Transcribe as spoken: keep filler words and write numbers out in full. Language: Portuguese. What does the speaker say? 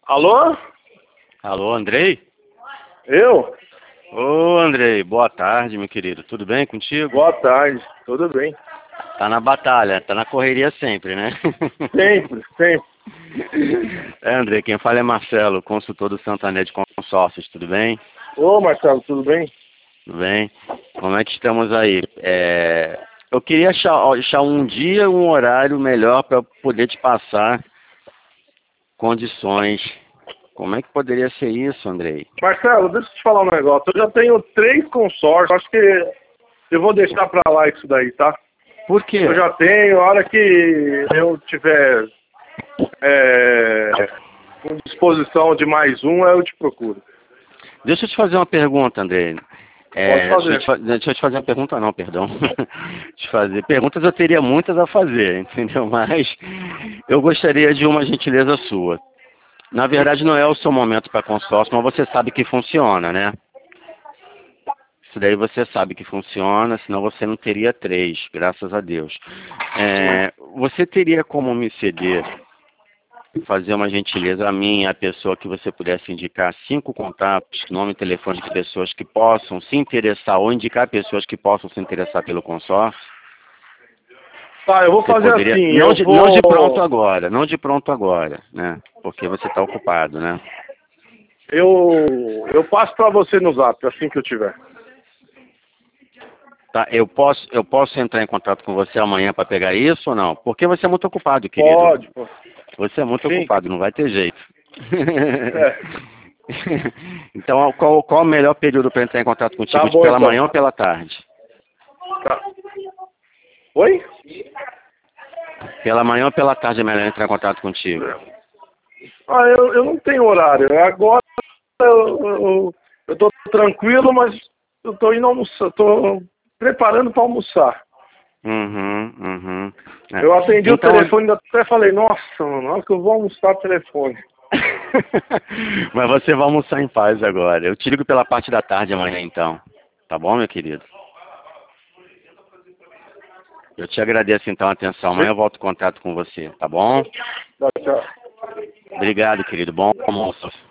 Alô? Alô, Andrei? Eu? Ô, Andrei, boa tarde, meu querido. Tudo bem contigo? Boa tarde, tudo bem? Tá na batalha, tá na correria sempre, né? Sempre, sempre. É, Andrei, quem fala é Marcelo, consultor do Santander de Consórcios, tudo bem? Ô, Marcelo, tudo bem? Tudo bem? Como é que estamos aí? É, eu queria achar, achar um dia, um horário melhor para poder te passar condições. Como é que poderia ser isso, Andrei? Marcelo, deixa eu te falar um negócio. Eu já tenho três consórcios, acho que eu vou deixar pra lá isso daí, tá? Por quê? Eu já tenho, a hora que eu tiver é, com disposição de mais um, eu te procuro. Deixa eu te fazer uma pergunta, Andrei. Pode É, deixa, eu fazer. te, fa- deixa eu te fazer uma pergunta, não, perdão. te fazer. Perguntas eu teria muitas a fazer, entendeu? Mas eu gostaria de uma gentileza sua. Na verdade, não é o seu momento para consórcio, mas você sabe que funciona, né? Isso daí você sabe que funciona, senão você não teria três, graças a Deus. É, você teria como me ceder, fazer uma gentileza a mim, a pessoa que você pudesse indicar cinco contatos, nome e telefone de pessoas que possam se interessar ou indicar pessoas que possam se interessar pelo consórcio? Tá, eu vou Você fazer poderia, assim, não eu de, não de pronto vou... agora, não de pronto agora, né? Porque você está ocupado, né? Eu, eu passo pra você no zap, assim que eu tiver. Tá, eu posso, eu posso entrar em contato com você amanhã para pegar isso ou não? Porque você é muito ocupado, querido. Pode, pô. Você é muito Sim. ocupado, não vai ter jeito. É. Então, qual, qual o melhor período para entrar em contato Tá contigo? De bom, pela então. manhã ou pela tarde? Tá. Oi? Pela manhã ou pela tarde é melhor entrar em contato contigo? Ah, eu, eu não tenho horário. Agora eu, eu, eu tô tranquilo, mas eu tô indo almoçar, tô preparando para almoçar. Uhum, uhum. É. Eu atendi o Então, telefone e até falei, nossa, mano, na hora que eu vou almoçar o telefone. mas você vai almoçar em paz agora. Eu te ligo pela parte da tarde amanhã, então. Tá bom, meu querido? Eu te agradeço, então, a atenção. Amanhã eu volto em contato com você, tá bom? Tchau, tchau. Obrigado, querido. Bom almoço.